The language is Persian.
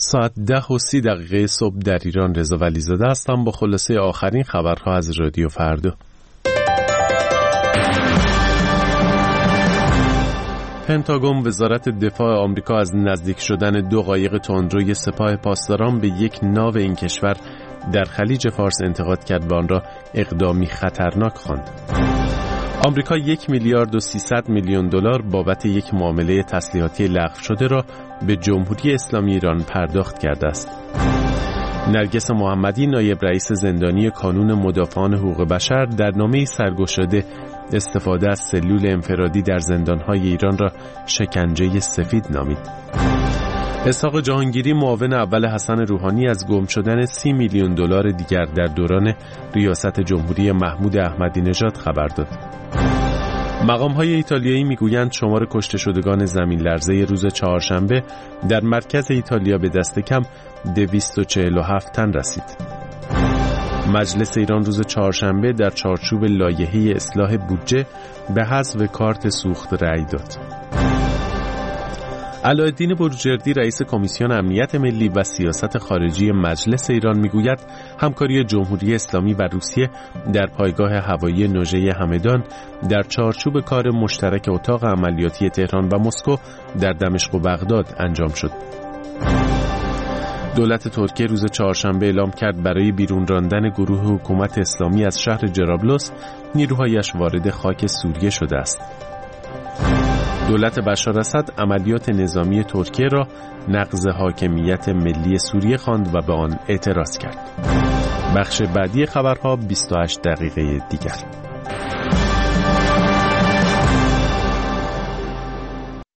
ساعت 10:30 صبح در ایران. رضا ولیزاده هستم با خلاصه آخرین خبرها از رادیو فردا. پنتاگون وزارت دفاع آمریکا از نزدیک شدن 2 قایق تندروی سپاه پاسداران به یک ناو این کشور در خلیج فارس انتقاد کرد و آن را اقدامی خطرناک خواند. آمریکا 1,300,000,000 دلار بابت یک معامله تسلیحاتی لغو شده را به جمهوری اسلامی ایران پرداخت کرده است. نرگس محمدی نایب رئیس زندانی کانون مدافعان حقوق بشر در نامه‌ای سرگشاده استفاده از سلول انفرادی در زندان‌های ایران را شکنجه سفید نامید. اسحاق جهانگیری معاون اول حسن روحانی از گم شدن 30 میلیون دلار دیگر در دوران ریاست جمهوری محمود احمدی نژاد خبر داد. مقام‌های ایتالیایی میگویند شمار کشته شدگان زمین لرزه روز چهارشنبه در مرکز ایتالیا به دست کم 247 تن رسید. مجلس ایران روز چهارشنبه در چارچوب لایحه اصلاح بودجه به حذف کارت سوخت رأی داد. علاءالدین بروجردی رئیس کمیسیون امنیت ملی و سیاست خارجی مجلس ایران میگوید همکاری جمهوری اسلامی و روسیه در پایگاه هوایی نوژه همدان در چارچوب کار مشترک اتاق عملیاتی تهران و مسکو در دمشق و بغداد انجام شد. دولت ترکیه روز چهارشنبه اعلام کرد برای بیرون راندن گروه حکومت اسلامی از شهر جرابلس نیروهایش وارد خاک سوریه شده است. دولت بشار اسد عملیات نظامی ترکیه را نقض حاکمیت ملی سوریه خواند و به آن اعتراض کرد. بخش بعدی خبرها 28 دقیقه دیگر.